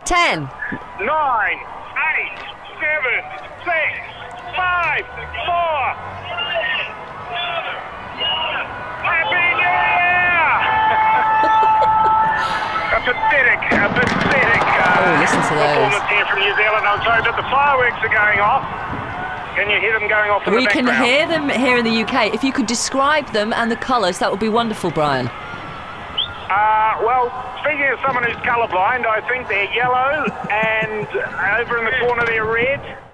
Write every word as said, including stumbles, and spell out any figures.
ten. Nine, eight, seven, six, five, four. Happy New Year! A pathetic, a pathetic uh, Oh, listen to those. performance here from New Zealand. I'm sorry, but the fireworks are going off. Can you hear them going off in We the can background? hear them here in the U K. If you could describe them and the colours, that would be wonderful, Brian. Uh, well, speaking of someone who's colourblind, I think they're yellow and over in the corner they're red.